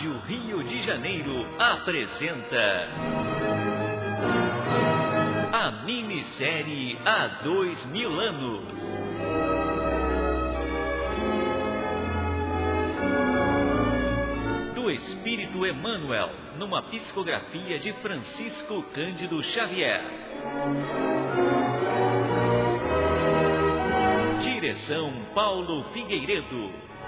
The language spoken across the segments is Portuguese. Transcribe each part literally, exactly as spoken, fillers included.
Rádio Rio de Janeiro apresenta a minissérie Há Dois Mil Anos. Do Espírito Emmanuel, numa psicografia de Francisco Cândido Xavier. Direção Paulo Figueiredo.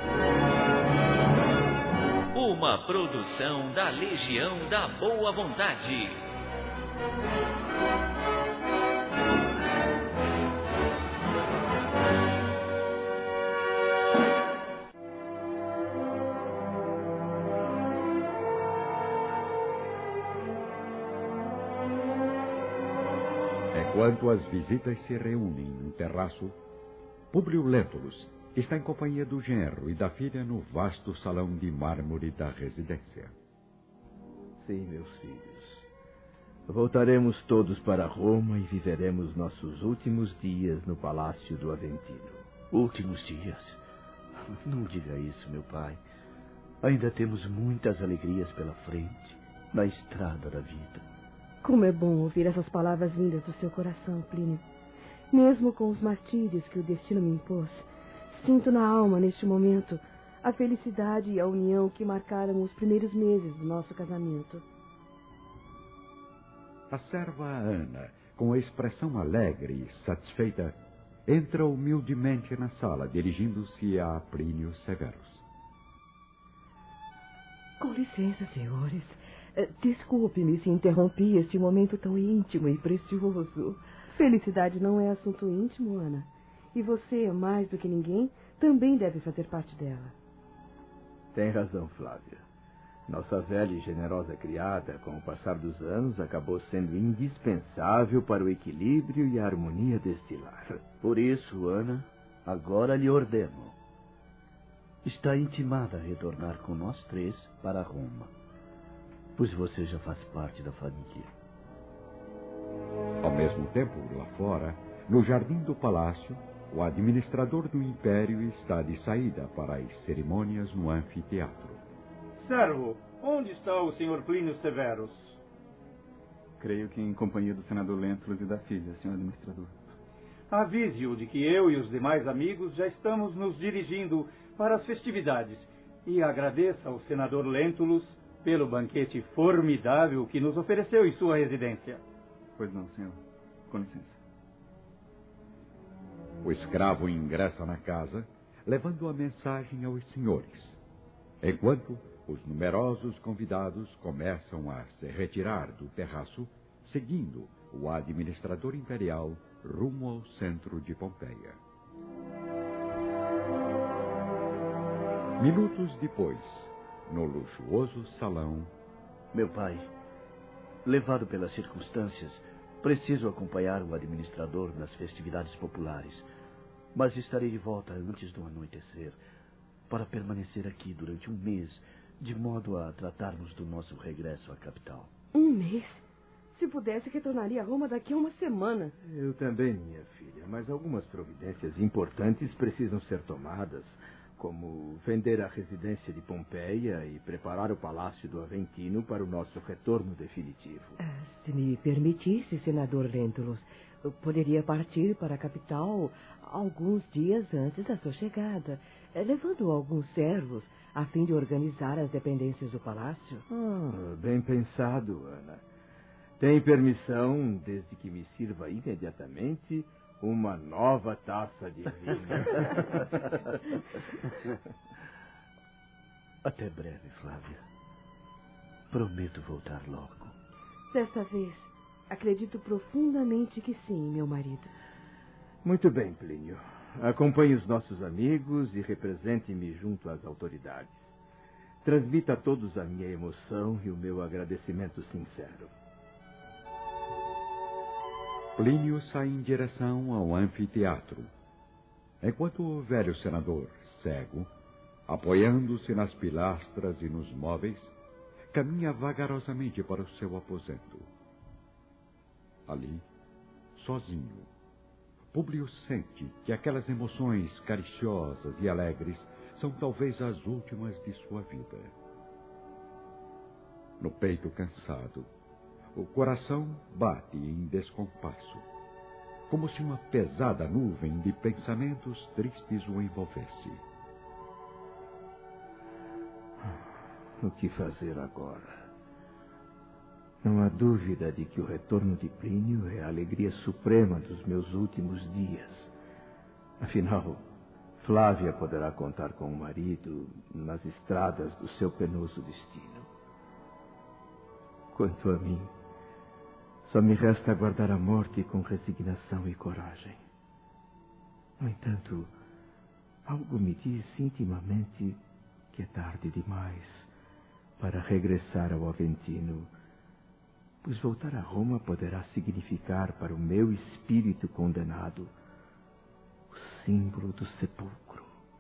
Uma produção da Legião da Boa Vontade. Enquanto as visitas se reúnem no terraço, Públio Lentulus está em companhia do genro e da filha no vasto salão de mármore da residência. Sim, meus filhos. Voltaremos todos para Roma e viveremos nossos últimos dias no Palácio do Aventino. Últimos dias? Não diga isso, meu pai. Ainda temos muitas alegrias pela frente, na estrada da vida. Como é bom ouvir essas palavras vindas do seu coração, Plínio. Mesmo com os martírios que o destino me impôs, sinto na alma, neste momento, a felicidade e a união que marcaram os primeiros meses do nosso casamento. A serva Ana, com a expressão alegre e satisfeita, entra humildemente na sala, dirigindo-se a Plínio Severus. Com licença, senhores. Desculpe-me se interrompi este momento tão íntimo e precioso. Felicidade não é assunto íntimo, Ana. E você, mais do que ninguém, também deve fazer parte dela. Tem razão, Flávia. Nossa velha e generosa criada, com o passar dos anos, acabou sendo indispensável para o equilíbrio e a harmonia deste lar. Por isso, Ana, agora lhe ordeno. Está intimada a retornar com nós três para Roma, pois você já faz parte da família. Ao mesmo tempo, lá fora, no jardim do palácio, o administrador do império está de saída para as cerimônias no anfiteatro. Servo, onde está o senhor Plínio Severus? Creio que em companhia do senador Lentulus e da filha, senhor administrador. Avise-o de que eu e os demais amigos já estamos nos dirigindo para as festividades e agradeça ao senador Lentulus pelo banquete formidável que nos ofereceu em sua residência. Pois não, senhor. Com licença. O escravo ingressa na casa, levando a mensagem aos senhores, enquanto os numerosos convidados começam a se retirar do terraço, seguindo o administrador imperial rumo ao centro de Pompeia. Minutos depois, no luxuoso salão... Meu pai, levado pelas circunstâncias, preciso acompanhar o administrador nas festividades populares, mas estarei de volta antes do anoitecer, para permanecer aqui durante um mês, de modo a tratarmos do nosso regresso à capital. Um mês? Se pudesse, retornaria a Roma daqui a uma semana. Eu também, minha filha, mas algumas providências importantes precisam ser tomadas, como vender a residência de Pompeia e preparar o Palácio do Aventino para o nosso retorno definitivo. Ah, se me permitisse, senador Lentulus, eu poderia partir para a capital alguns dias antes da sua chegada, levando alguns servos a fim de organizar as dependências do palácio. Ah, bem pensado, Ana. Tem permissão, desde que me sirva imediatamente uma nova taça de vinho. Até breve, Flávia. Prometo voltar logo. Desta vez, acredito profundamente que sim, meu marido. Muito bem, Plínio. Acompanhe os nossos amigos e represente-me junto às autoridades. Transmita a todos a minha emoção e o meu agradecimento sincero. Plínio sai em direção ao anfiteatro, enquanto o velho senador, cego, apoiando-se nas pilastras e nos móveis, caminha vagarosamente para o seu aposento. Ali, sozinho, Públio sente que aquelas emoções cariciosas e alegres são talvez as últimas de sua vida. no peito cansado, o coração bate em descompasso, como se uma pesada nuvem de pensamentos tristes o envolvesse. O que fazer agora? Não há dúvida de que o retorno de Plínio é a alegria suprema dos meus últimos dias. Afinal, Flávia poderá contar com o marido nas estradas do seu penoso destino. Quanto a mim, só me resta aguardar a morte com resignação e coragem. No entanto, algo me diz intimamente que é tarde demais para regressar ao Aventino, pois voltar a Roma poderá significar para o meu espírito condenado o símbolo do sepulcro.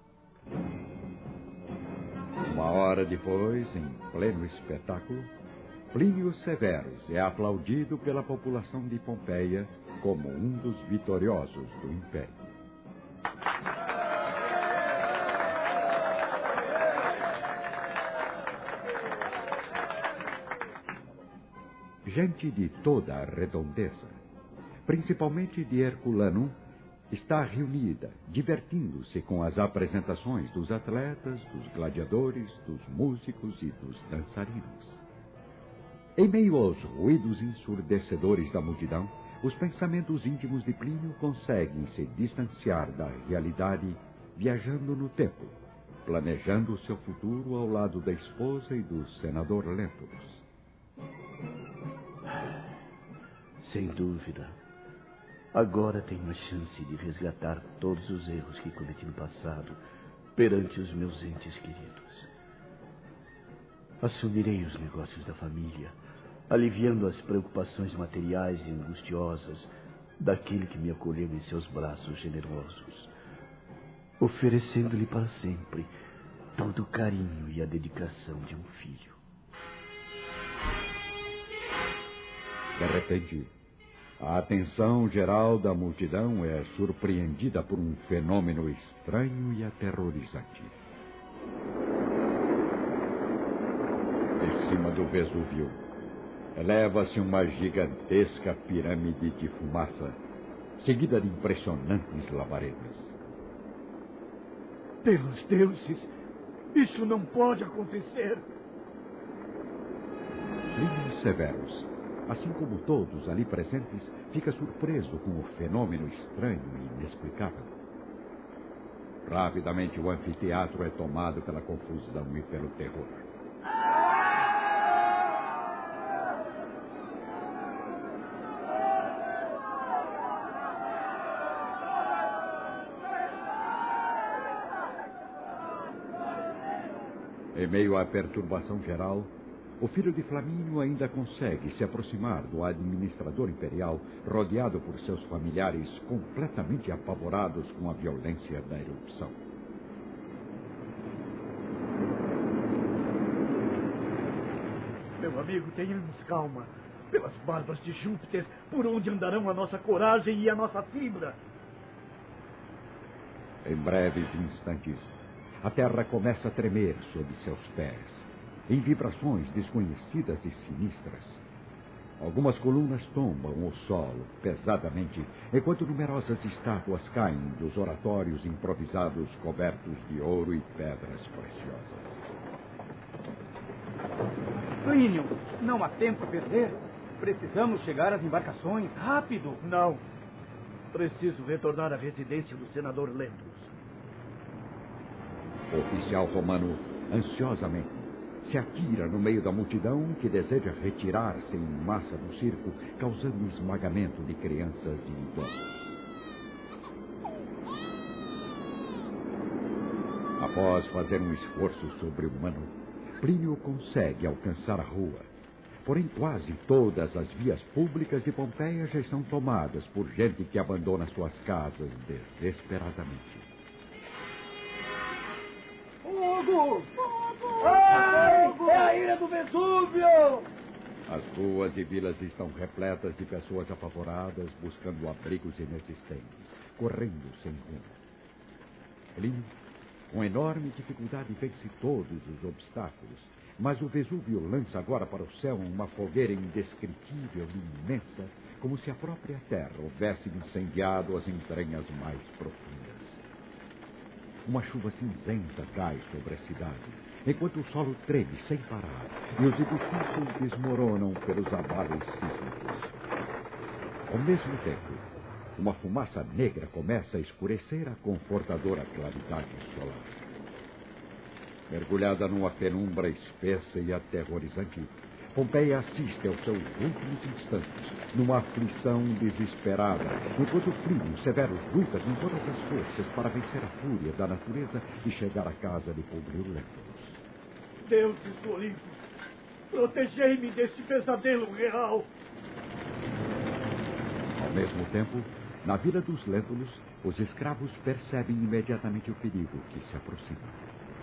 Uma hora depois, em pleno espetáculo, Plínio Severus é aplaudido pela população de Pompeia como um dos vitoriosos do Império. Gente de toda a redondeza, principalmente de Herculanum, está reunida, divertindo-se com as apresentações dos atletas, dos gladiadores, dos músicos e dos dançarinos. Em meio aos ruídos ensurdecedores da multidão, os pensamentos íntimos de Plínio conseguem se distanciar da realidade, viajando no tempo, planejando o seu futuro ao lado da esposa e do senador Lentulus. Sem dúvida, agora tenho a chance de resgatar todos os erros que cometi no passado perante os meus entes queridos. Assumirei os negócios da família, aliviando as preocupações materiais e angustiosas daquele que me acolheu em seus braços generosos, oferecendo-lhe para sempre todo o carinho e a dedicação de um filho. De repente, a atenção geral da multidão é surpreendida por um fenômeno estranho e aterrorizante. Em cima do Vesúvio, eleva-se uma gigantesca pirâmide de fumaça, seguida de impressionantes labaredas. Pelos deuses, isso não pode acontecer. Plínio Severus, assim como todos ali presentes, fica surpreso com o fenômeno estranho e inexplicável. Rapidamente o anfiteatro é tomado pela confusão e pelo terror. Em meio à perturbação geral, o filho de Flamínio ainda consegue se aproximar do administrador imperial, rodeado por seus familiares completamente apavorados com a violência da erupção. Meu amigo, tenhamos calma. Pelas barbas de Júpiter, por onde andarão a nossa coragem e a nossa fibra? Em breves instantes, a terra começa a tremer sob seus pés, em vibrações desconhecidas e sinistras. Algumas colunas tombam o solo pesadamente, enquanto numerosas estátuas caem dos oratórios improvisados cobertos de ouro e pedras preciosas. Plínio, não há tempo a perder. Precisamos chegar às embarcações, rápido. Não. Preciso retornar à residência do senador Lentulus. O oficial romano, ansiosamente, se atira no meio da multidão que deseja retirar-se em massa do circo, causando esmagamento de crianças e idosos. Após fazer um esforço sobre-humano, Plínio consegue alcançar a rua. Porém, quase todas as vias públicas de Pompeia já estão tomadas por gente que abandona suas casas desesperadamente. Fogo! Fogo! Ai, é a ira do Vesúvio! As ruas e vilas estão repletas de pessoas apavoradas, buscando abrigos inexistentes, correndo sem rumo. Plínio, Com enorme dificuldade vence todos os obstáculos, mas o Vesúvio lança agora para o céu uma fogueira indescritível e imensa, como se a própria terra houvesse incendiado as entranhas mais profundas. Uma chuva cinzenta cai sobre a cidade, enquanto o solo treme sem parar e os edifícios desmoronam pelos abalos sísmicos. Ao mesmo tempo, uma fumaça negra começa a escurecer a confortadora claridade solar. Mergulhada numa penumbra espessa e aterrorizante, Pompeia assiste aos seus últimos instantes, numa aflição desesperada, enquanto Plínio Severus luta com todas as forças para vencer a fúria da natureza e chegar à casa de Públio Lentulus. Deuses do Olimpo, protegei-me deste pesadelo real. Ao mesmo tempo, na vila dos Lentulus, os escravos percebem imediatamente o perigo que se aproxima.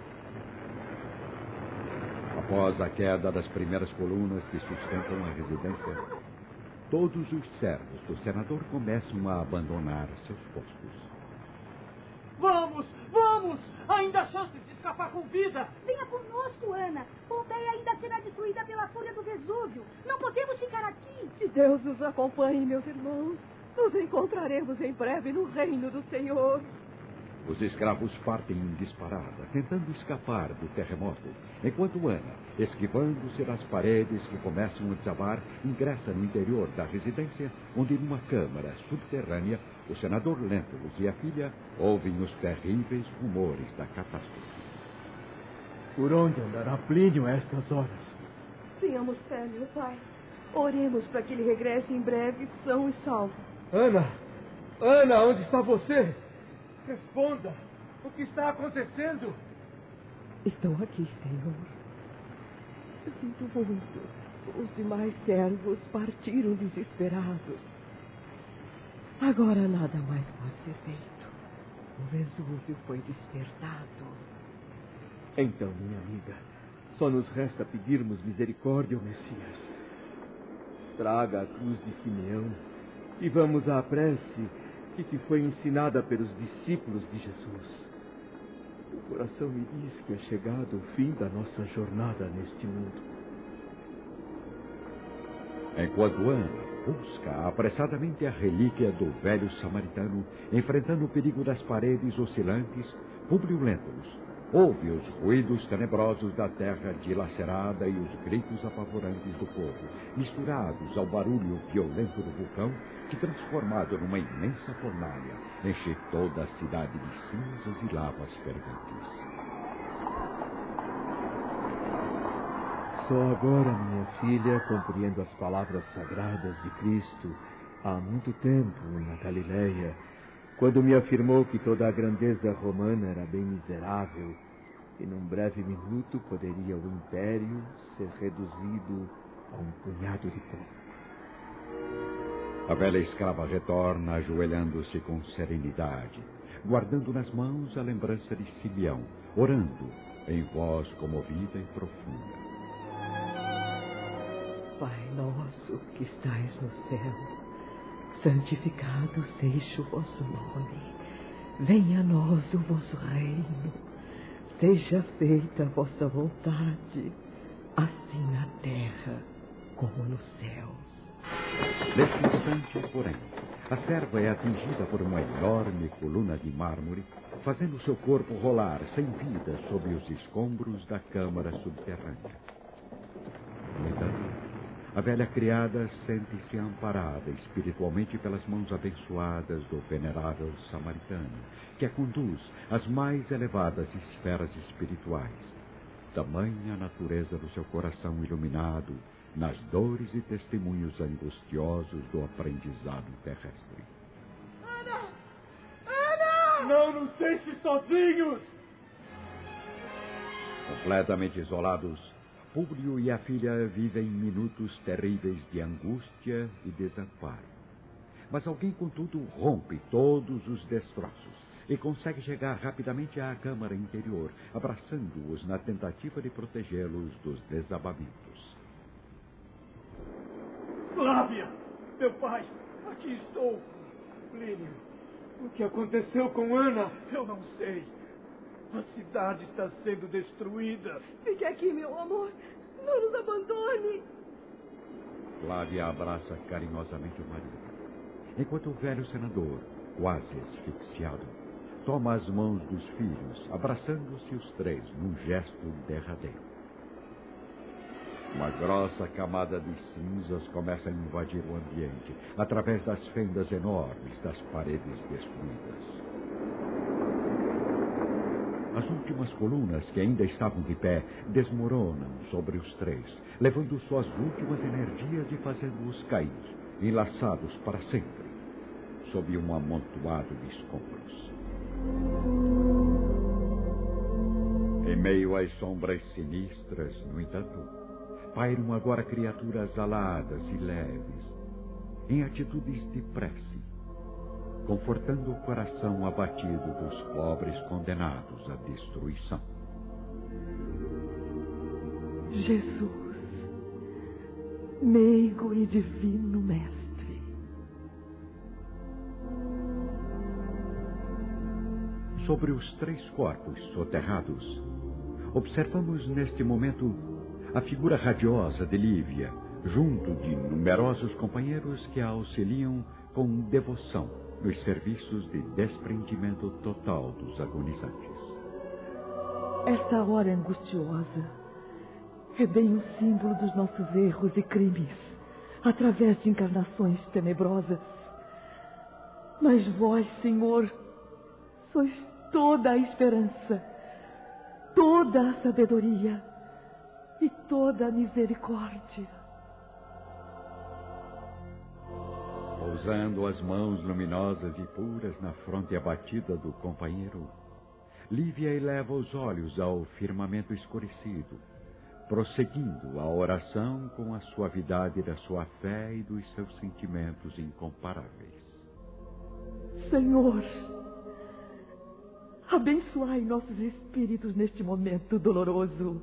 Após a queda das primeiras colunas que sustentam a residência, todos os servos do senador começam a abandonar seus postos. Vamos, vamos! Ainda há chances de escapar com vida! Venha conosco, Ana. Pompeia ainda será destruída pela fúria do Vesúvio. Não podemos ficar aqui. Que Deus nos acompanhe, meus irmãos. Nos encontraremos em breve no reino do Senhor. Os escravos partem em disparada, tentando escapar do terremoto, enquanto Ana, esquivando-se das paredes que começam a desabar, ingressa no interior da residência, onde numa câmara subterrânea, o senador Lentulus e a filha ouvem os terríveis rumores da catástrofe. Por onde andará Plínio a estas horas? Tenhamos fé, meu pai. Oremos para que ele regresse em breve, são e salvo. Ana! Ana, onde está você? Responda! O que está acontecendo? Estou aqui, Senhor. Eu sinto muito. Os demais servos partiram desesperados. Agora nada mais pode ser feito. O Vesúvio foi despertado. Então, minha amiga, só nos resta pedirmos misericórdia ao Messias. Traga a cruz de Simeão e vamos à prece que te foi ensinada pelos discípulos de Jesus. O coração me diz que é chegado o fim da nossa jornada neste mundo. Enquanto Ana busca apressadamente a relíquia do velho samaritano, enfrentando o perigo das paredes oscilantes, Públio Lentulus ouve os ruídos tenebrosos da terra dilacerada e os gritos apavorantes do povo, misturados ao barulho violento do vulcão, que, transformado numa imensa fornalha, enche toda a cidade de cinzas e lavas ferventes. Só agora, minha filha, compreendo as palavras sagradas de Cristo, há muito tempo, na Galileia, quando me afirmou que toda a grandeza romana era bem miserável e num breve minuto poderia o império ser reduzido a um punhado de pó. A velha escrava retorna, ajoelhando-se com serenidade, guardando nas mãos a lembrança de Simeão, orando em voz comovida e profunda. Pai nosso que estais no céu, santificado seja o vosso nome. Venha a nós o vosso reino. Seja feita a vossa vontade, assim na terra como nos céus. Nesse instante, porém, a serva é atingida por uma enorme coluna de mármore, fazendo seu corpo rolar sem vida sob os escombros da câmara subterrânea. No entanto, a velha criada sente-se amparada espiritualmente pelas mãos abençoadas do venerável samaritano, que a conduz às mais elevadas esferas espirituais. Tamanha a natureza do seu coração iluminado nas dores e testemunhos angustiosos do aprendizado terrestre. Ana! Ana! Não nos deixe sozinhos! Completamente isolados, Públio e a filha vivem minutos terríveis de angústia e desamparo. Mas alguém, contudo, rompe todos os destroços e consegue chegar rapidamente à câmara interior, abraçando-os na tentativa de protegê-los dos desabamentos. Flávia! Meu pai! Aqui estou! Plínio! O que aconteceu com Ana? Eu não sei. A cidade está sendo destruída. Fique aqui, meu amor. Não nos abandone. Flávia abraça carinhosamente o marido, enquanto o velho senador, quase asfixiado, toma as mãos dos filhos, abraçando-se os três num gesto derradeiro. Uma grossa camada de cinzas começa a invadir o ambiente, através das fendas enormes das paredes destruídas. As últimas colunas que ainda estavam de pé desmoronam sobre os três, levando suas últimas energias e fazendo-os cair, enlaçados para sempre, sob um amontoado de escombros. Em meio às sombras sinistras, no entanto, pairam agora criaturas aladas e leves, em atitudes de prece, confortando o coração abatido dos pobres condenados à destruição. Jesus, meigo e divino mestre. Sobre os três corpos soterrados, observamos neste momento a figura radiosa de Lívia, junto de numerosos companheiros que a auxiliam com devoção nos serviços de desprendimento total dos agonizantes. Esta hora angustiosa é bem o símbolo dos nossos erros e crimes, através de encarnações tenebrosas. Mas vós, Senhor, sois toda a esperança, toda a sabedoria e toda a misericórdia. Pousando as mãos luminosas e puras na fronte abatida do companheiro, Lívia eleva os olhos ao firmamento escurecido, prosseguindo a oração com a suavidade da sua fé e dos seus sentimentos incomparáveis. Senhor, abençoai nossos espíritos neste momento doloroso.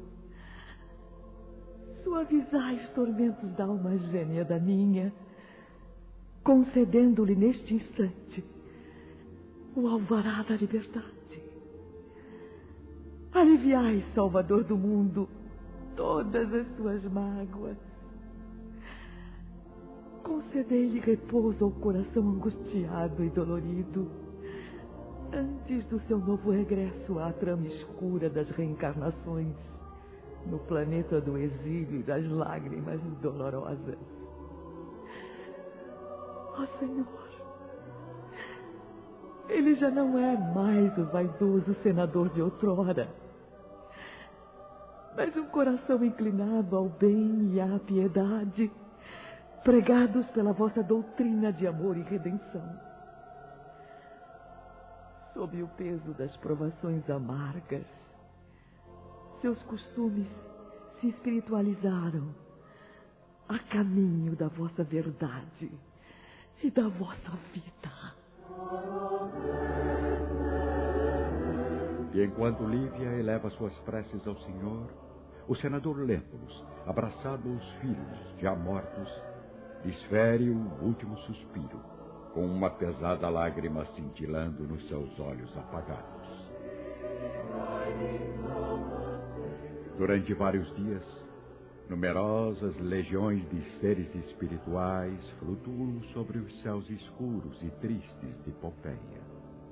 Suavizai os tormentos da alma gêmea da minha, concedendo-lhe neste instante o alvará da liberdade. Aliviai, Salvador do mundo, todas as suas mágoas. Concedei-lhe repouso ao coração angustiado e dolorido, antes do seu novo regresso à trama escura das reencarnações, no planeta do exílio e das lágrimas dolorosas. Ó Senhor, ele já não é mais o vaidoso senador de outrora, mas um coração inclinado ao bem e à piedade, pregados pela vossa doutrina de amor e redenção. Sob o peso das provações amargas, seus costumes se espiritualizaram a caminho da vossa verdade e da vossa vida. E enquanto Lívia eleva suas preces ao Senhor, o senador Lentulus, abraçado aos filhos já mortos, desfere o último suspiro, com uma pesada lágrima cintilando nos seus olhos apagados. Durante vários dias, numerosas legiões de seres espirituais flutuam sobre os céus escuros e tristes de Pompeia.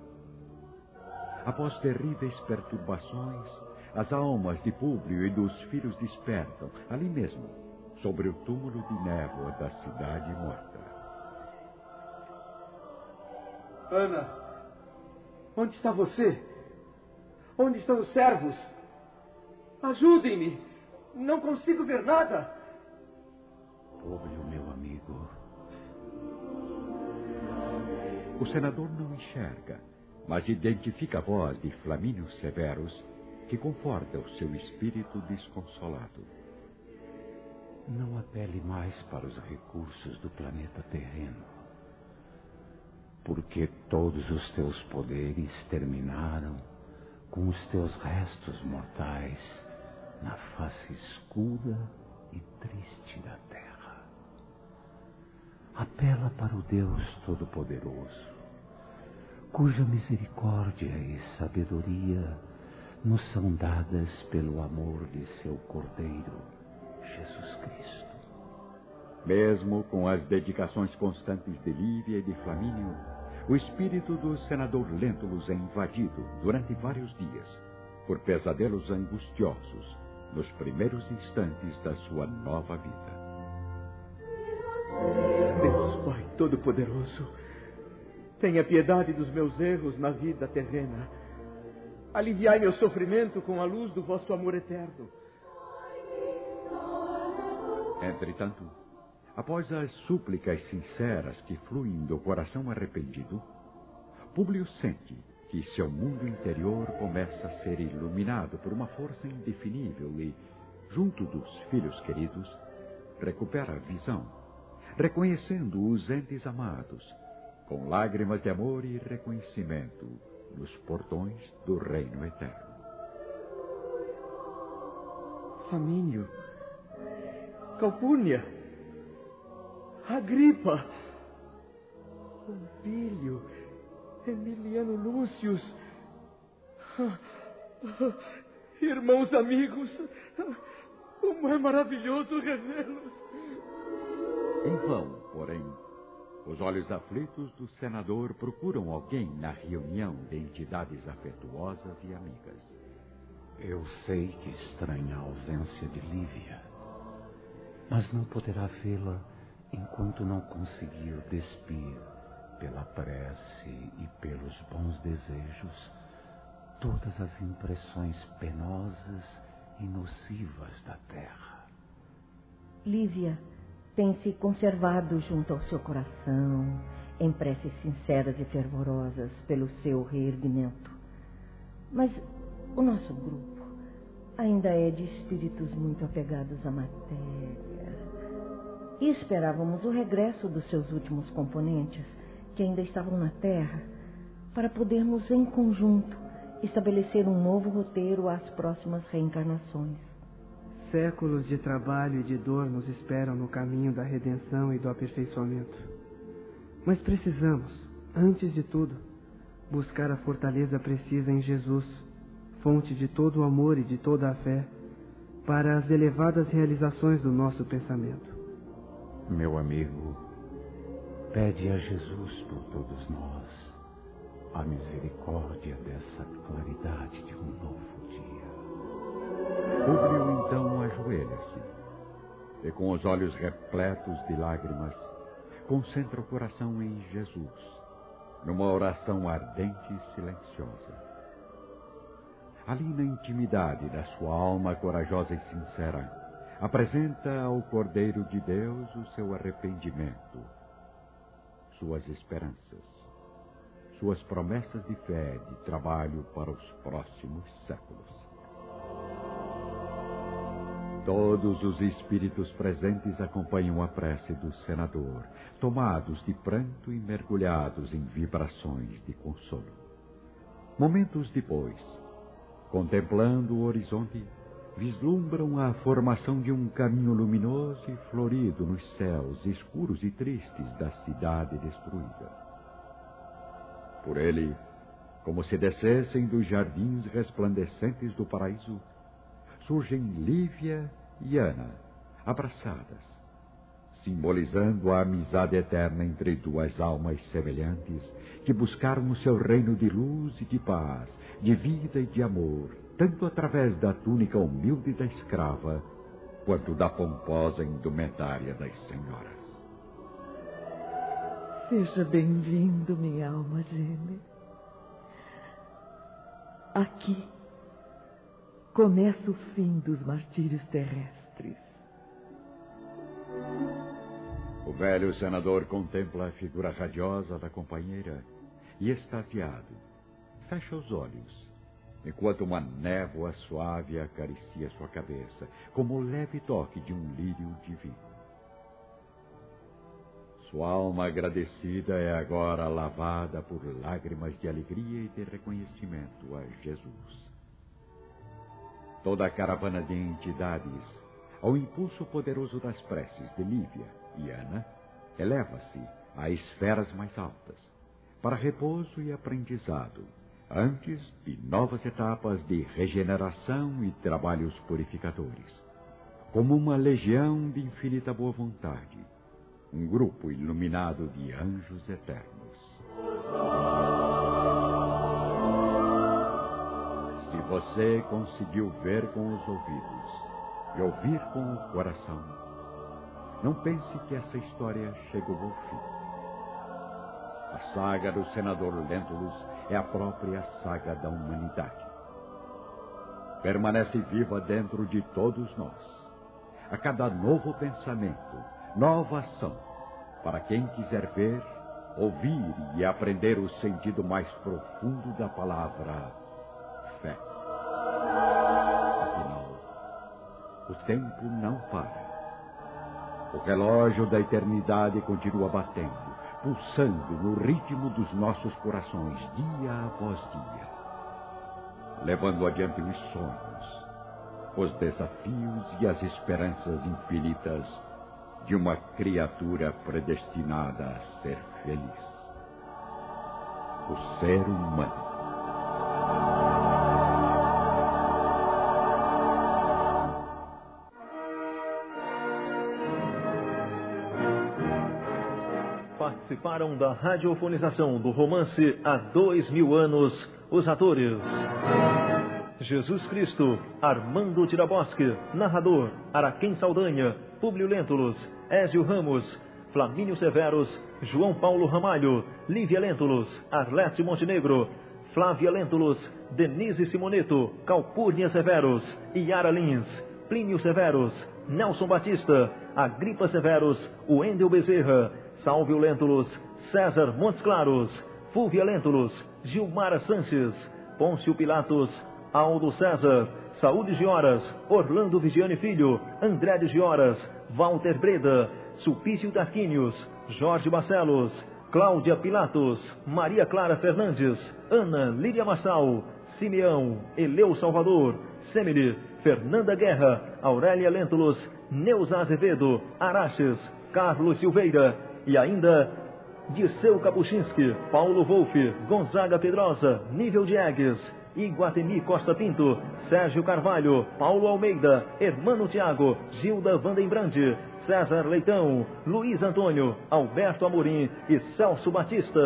Após terríveis perturbações, as almas de Públio e dos filhos despertam, ali mesmo, sobre o túmulo de névoa da cidade morta. Ana, onde está você? Onde estão os servos? Ajudem-me! Não consigo ver nada! Públio, meu amigo. O senador não enxerga, mas identifica a voz de Flamínio Severus, que conforta o seu espírito desconsolado. Não apele mais para os recursos do planeta terreno, porque todos os teus poderes terminaram com os teus restos mortais na face escura e triste da terra. Apela para o Deus Todo-Poderoso, cuja misericórdia e sabedoria nos são dadas pelo amor de seu Cordeiro, Jesus Cristo. Mesmo com as dedicações constantes de Lívia e de Flamínio, o espírito do senador Lentulus é invadido, durante vários dias, por pesadelos angustiosos, nos primeiros instantes da sua nova vida. Deus Pai Todo-Poderoso, tenha piedade dos meus erros na vida terrena. Aliviai meu sofrimento com a luz do vosso amor eterno. Entretanto, após as súplicas sinceras que fluem do coração arrependido, Públio sente que seu mundo interior começa a ser iluminado por uma força indefinível e, junto dos filhos queridos, recupera a visão, reconhecendo os entes amados, com lágrimas de amor e reconhecimento nos portões do reino eterno. Flamínio, Calpurnia, Agripa, Pompílio, Emiliano Lúcius, irmãos amigos, como é maravilhoso revê-los. Em vão, porém, os olhos aflitos do senador procuram alguém na reunião de entidades afetuosas e amigas. Eu sei que estranha a ausência de Lívia, mas não poderá vê-la enquanto não conseguir despir, pela prece e pelos bons desejos, todas as impressões penosas e nocivas da terra. Lívia tem se conservado junto ao seu coração, em preces sinceras e fervorosas pelo seu reerguimento. Mas o nosso grupo ainda é de espíritos muito apegados à matéria. E esperávamos o regresso dos seus últimos componentes, que ainda estavam na Terra, para podermos, em conjunto, estabelecer um novo roteiro às próximas reencarnações. Séculos de trabalho e de dor nos esperam no caminho da redenção e do aperfeiçoamento. Mas precisamos, antes de tudo, buscar a fortaleza precisa em Jesus, fonte de todo o amor e de toda a fé, para as elevadas realizações do nosso pensamento. Meu amigo, pede a Jesus por todos nós a misericórdia dessa claridade de um novo dia. Públio então ajoelha-se e, com os olhos repletos de lágrimas, concentra o coração em Jesus, numa oração ardente e silenciosa. Ali na intimidade da sua alma corajosa e sincera, apresenta ao Cordeiro de Deus o seu arrependimento, suas esperanças, suas promessas de fé e de trabalho para os próximos séculos. Todos os espíritos presentes acompanham a prece do senador, tomados de pranto e mergulhados em vibrações de consolo. Momentos depois, contemplando o horizonte, vislumbram a formação de um caminho luminoso e florido nos céus escuros e tristes da cidade destruída. Por ele, como se descessem dos jardins resplandecentes do paraíso, surgem Lívia e Ana, abraçadas, simbolizando a amizade eterna entre duas almas semelhantes que buscaram o seu reino de luz e de paz, de vida e de amor, tanto através da túnica humilde da escrava, quanto da pomposa indumentária das senhoras. Seja bem-vindo, minha alma gêmea. Aqui começa o fim dos martírios terrestres. O velho senador contempla a figura radiosa da companheira e, extasiado, fecha os olhos, enquanto uma névoa suave acaricia sua cabeça, como o leve toque de um lírio divino. Sua alma agradecida é agora lavada por lágrimas de alegria e de reconhecimento a Jesus. Toda a caravana de entidades, ao impulso poderoso das preces de Lívia e Ana, eleva-se a esferas mais altas, para repouso e aprendizado, antes de novas etapas de regeneração e trabalhos purificadores, como uma legião de infinita boa vontade, um grupo iluminado de anjos eternos. Se você conseguiu ver com os ouvidos e ouvir com o coração, não pense que essa história chegou ao fim. A saga do senador Lentulus é a própria saga da humanidade. Permanece viva dentro de todos nós. A cada novo pensamento, nova ação, para quem quiser ver, ouvir e aprender o sentido mais profundo da palavra fé. Afinal, o tempo não para. O relógio da eternidade continua batendo, pulsando no ritmo dos nossos corações, dia após dia, levando adiante os sonhos, os desafios e as esperanças infinitas de uma criatura predestinada a ser feliz. O ser humano. Participaram da radiofonização do romance há dois mil anos os atores: Jesus Cristo, Armando Tiraboschi, narrador, Araquém Saldanha, Públio Lentulus, Ézio Ramos, Flamínio Severus, João Paulo Ramalho, Lívia Lentulus, Arlete Montenegro, Flávia Lentulus, Denise Simoneto, Calpurnia Severus, Yara Lins, Plínio Severus, Nelson Batista, Agripa Severus, Wendel Bezerra, Salvio Lentulus, César Montes Claros, Fúvia Lentulus, Gilmara Sanches, Pôncio Pilatos, Aldo César, Saúde Gioras, Orlando Vigiane Filho, André de Gioras, Walter Breda, Sulpício Tarquínios, Jorge Barcelos, Cláudia Pilatos, Maria Clara Fernandes, Ana Lídia Massal, Simeão, Eleu Salvador, Semile, Fernanda Guerra, Aurélia Lentulus, Neuza Azevedo, Araches, Carlos Silveira e ainda Dirceu Kapuchinski, Paulo Wolff, Gonzaga Pedrosa, Nível Diegues, Iguatemi Costa Pinto, Sérgio Carvalho, Paulo Almeida, Hermano Tiago, Gilda Vandenbrande, César Leitão, Luiz Antônio, Alberto Amorim e Celso Batista.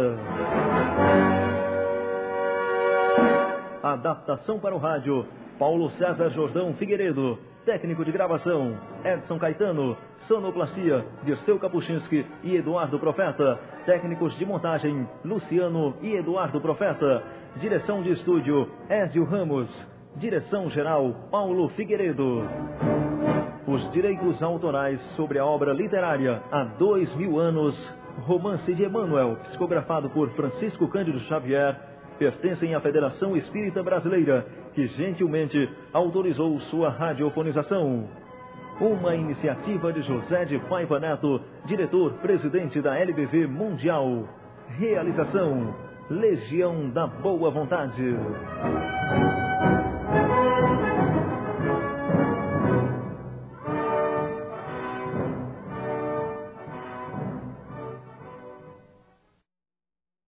Adaptação para o rádio, Paulo César Jordão Figueiredo. Técnico de gravação, Edson Caetano. Sonoplastia, Dirceu Kapuchinski e Eduardo Profeta. Técnicos de montagem, Luciano e Eduardo Profeta. Direção de estúdio, Ézio Ramos. Direção-geral, Paulo Figueiredo. Os direitos autorais sobre a obra literária há dois mil anos, Romance de Emmanuel, psicografado por Francisco Cândido Xavier, pertencem à Federação Espírita Brasileira, que gentilmente autorizou sua radiofonização. Uma iniciativa de José de Paiva Neto, diretor-presidente da L B V Mundial. Realização: Legião da Boa Vontade.